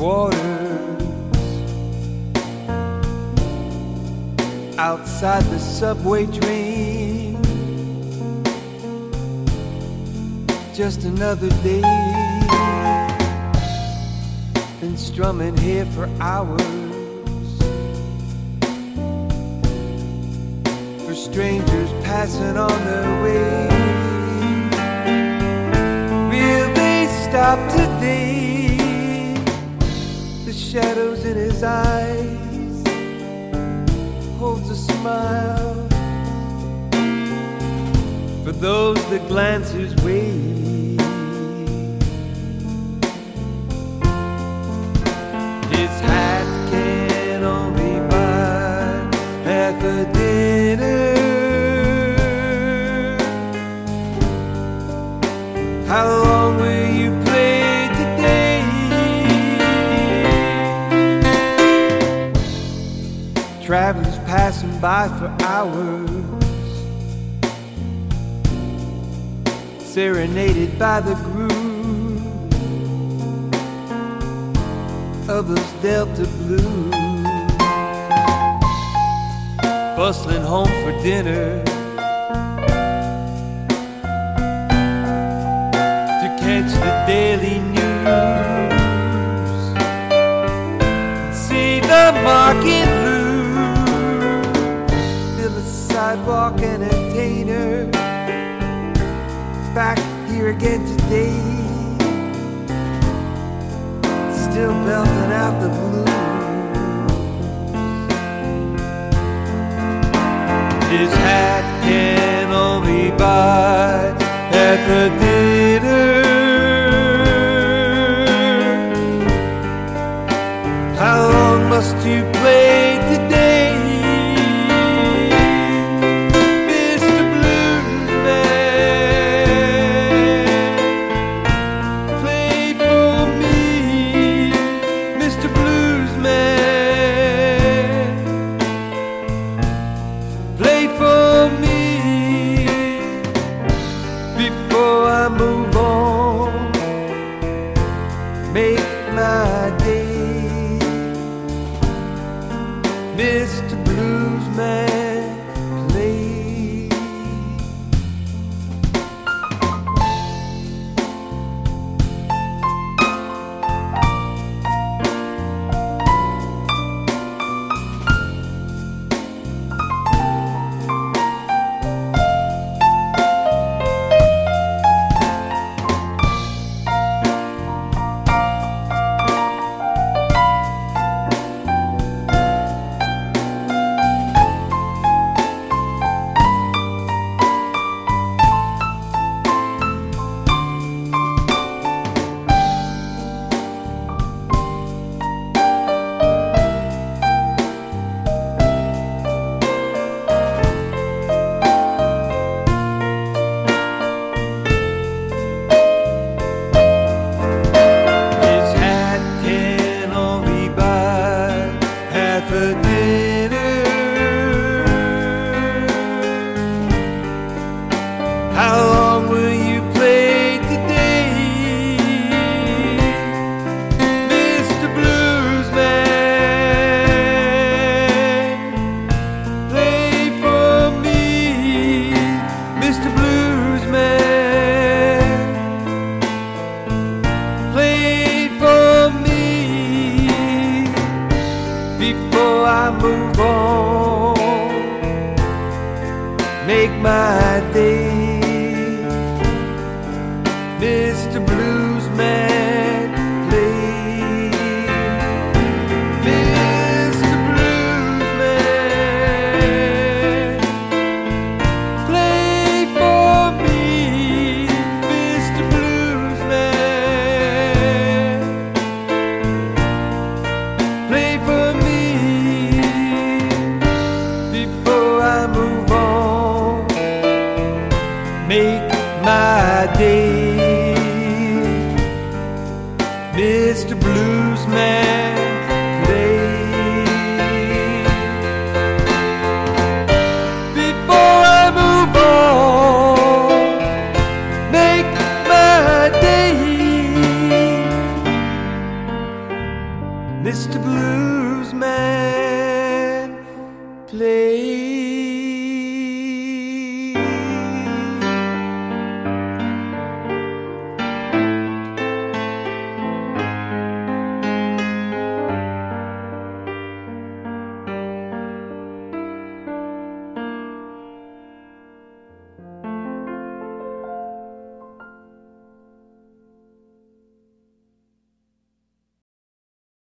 quarters outside the subway train. Just another day, been strumming here for hours for strangers passing on their way. Will they stop today? The shadows in his eyes holds a smile for those that glance his way. His hat can only buy half a dinner. How long will you play today? Travelers passing by for hours, serenaded by the groove of those Delta blues, bustling home for dinner to catch the daily news, see the market lose, fill a sidewalk entertainer. Back here again today, still belting out the blues. His hat can only buy half a dinner. How long must you play today? Mr. Bluesman, play. How long will you play today, Mr. Bluesman? Play for me, Mr. Bluesman. Play for me before I move on. Make my day, Mr. Bluesman, play. Mr. Bluesman, play for me, Mr. Bluesman. Play for me before I move on. play